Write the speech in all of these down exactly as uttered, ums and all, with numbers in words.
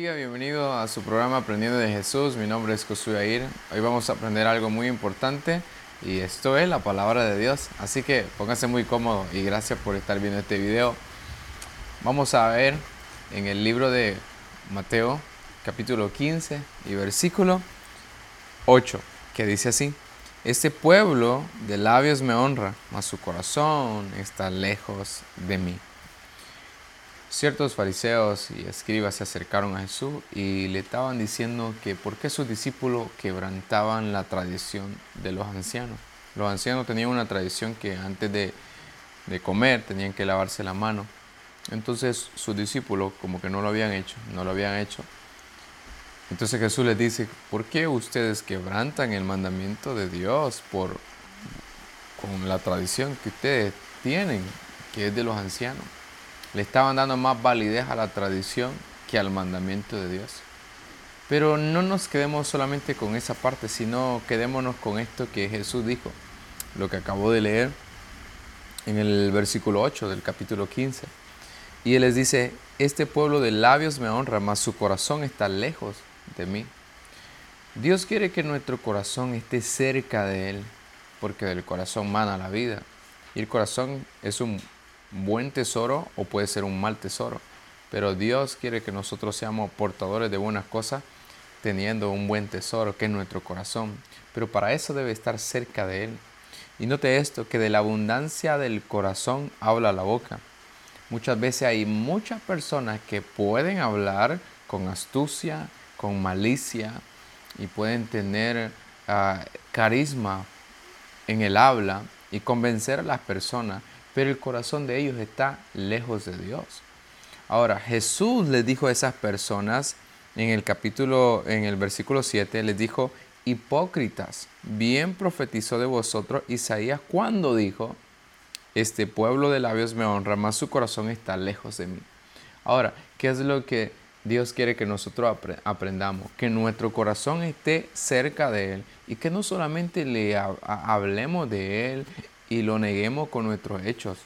bendiga, bienvenido a su programa Aprendiendo de Jesús. Mi nombre es Josué Air. Hoy vamos a aprender algo muy importante y esto es la palabra de Dios. Así que pónganse muy cómodos y gracias por estar viendo este video. Vamos a ver en el libro de Mateo, capítulo quince y versículo ocho, que dice así: Este pueblo de labios me honra, mas su corazón está lejos de mí. Ciertos fariseos y escribas se acercaron a Jesús y le estaban diciendo que por qué sus discípulos quebrantaban la tradición de los ancianos. Los ancianos tenían una tradición que antes de, de comer tenían que lavarse la mano. Entonces sus discípulos como que no lo habían hecho, no lo habían hecho. Entonces Jesús les dice: ¿por qué ustedes quebrantan el mandamiento de Dios por, con la tradición que ustedes tienen, que es de los ancianos? Le estaban dando más validez a la tradición que al mandamiento de Dios. Pero no nos quedemos solamente con esa parte, sino quedémonos con esto que Jesús dijo, lo que acabo de leer en el versículo ocho del capítulo quince. Y Él les dice: este pueblo de labios me honra, mas su corazón está lejos de mí. Dios quiere que nuestro corazón esté cerca de Él, porque del corazón mana la vida. Y el corazón es un buen tesoro o puede ser un mal tesoro, pero Dios quiere que nosotros seamos portadores de buenas cosas teniendo un buen tesoro que es nuestro corazón, pero para eso debe estar cerca de Él. Y note esto, que de la abundancia del corazón habla la boca. Muchas veces hay muchas personas que pueden hablar con astucia, con malicia y pueden tener uh, carisma en el habla y convencer a las personas, pero el corazón de ellos está lejos de Dios. Ahora, Jesús les dijo a esas personas en el capítulo, en el versículo siete, les dijo: hipócritas, bien profetizó de vosotros Isaías cuando dijo: este pueblo de labios me honra, mas su corazón está lejos de mí. Ahora, ¿qué es lo que Dios quiere que nosotros aprendamos? Que nuestro corazón esté cerca de Él y que no solamente le hablemos de Él y lo neguemos con nuestros hechos.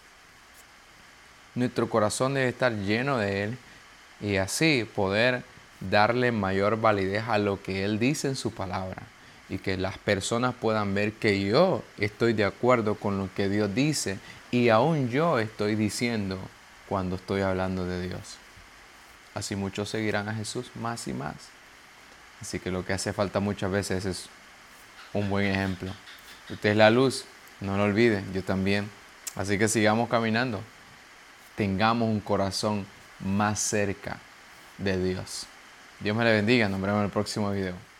Nuestro corazón debe estar lleno de Él y así poder darle mayor validez a lo que Él dice en su palabra y que las personas puedan ver que yo estoy de acuerdo con lo que Dios dice y aún yo estoy diciendo cuando estoy hablando de Dios. Así muchos seguirán a Jesús más y más. Así que lo que hace falta muchas veces es un buen ejemplo. Usted es la luz, no lo olvide, yo también. Así que sigamos caminando. Tengamos un corazón más cerca de Dios. Dios me le bendiga. Nos vemos en el próximo video.